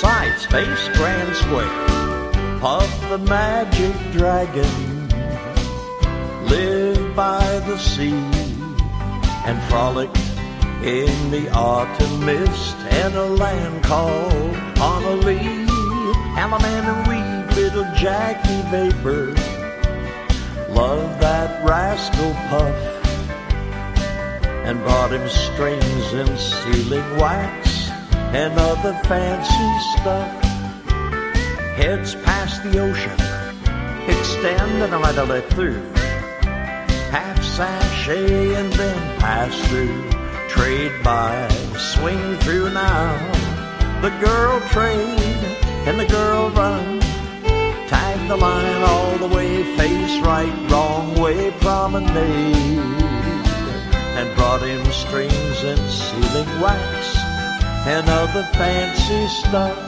sides face grand square. Puff the magic dragon lived by the sea and frolicked in the autumn mist in a land called Honolulu. Alaman and Weave, little Jackie Vapor, loved that rascal Puff and brought him strings and sealing wax and other fancy stuff. Heads past the ocean, extend and right or left through, half sashay and then pass through, trade by, swing through now. The girl trade and the girl run, tag the line all the way, face right, wrong way promenade, and brought him strings and sealing wax and other fancy stuff.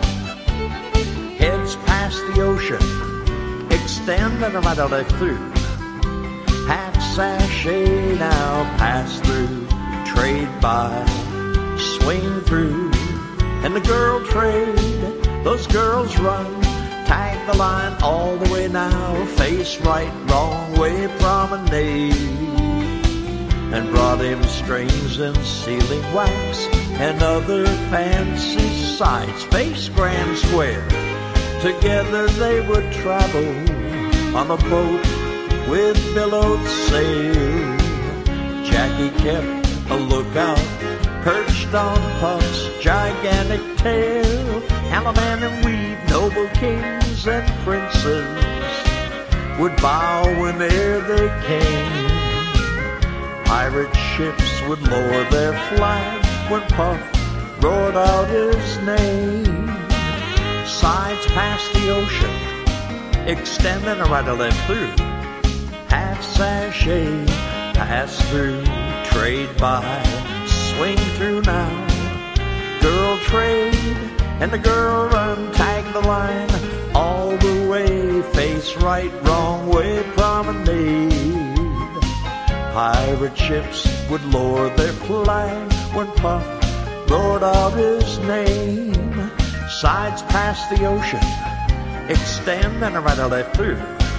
Heads past the ocean, extend and right or left through, half sashay now pass through, trade by, swing through, and the girl trade, those girls run, tag the line all the way now, face right, wrong way promenade, and brought him strings and sealing wax and other fancy sights, face grand square. Together they would travel on a boat with billowed sail. Jackie kept a lookout, perched on Puff's gigantic tail. Alaman and Weave, noble kings and princes, would bow whene'er they came. Pirate ships would lower their flag when Puff roared out his name. Sides past the ocean, extend and a right or left through, half sashay, pass through, trade by, swing through now. Girl trade and the girl run, tag the line all the way, face right, wrong way promenade. Pirate ships would lower their flag when Puff roared out his name. Sides past the ocean, extend and a right or left through,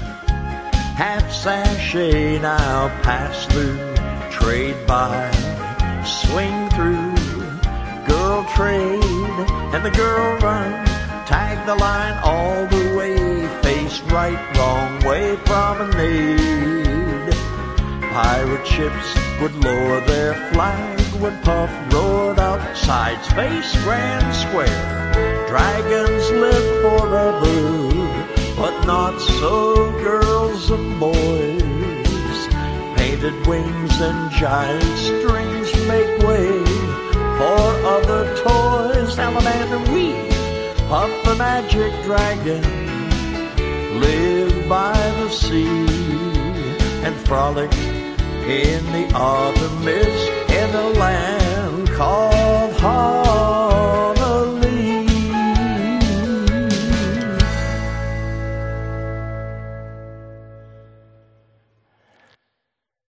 half sashay now pass through, trade by, swing through. Girl trade and the girl run, tag the line all the way, face right, wrong way promenade. Pirate ships would lower their flag when Puff roared out, sides face grand square. Dragons live forever, but not so girls and boys. Painted wings and giant strings make way for other toys. Alaman and Weave, Puff the magic dragon, lived by the sea and frolicked in the autumn mist in a land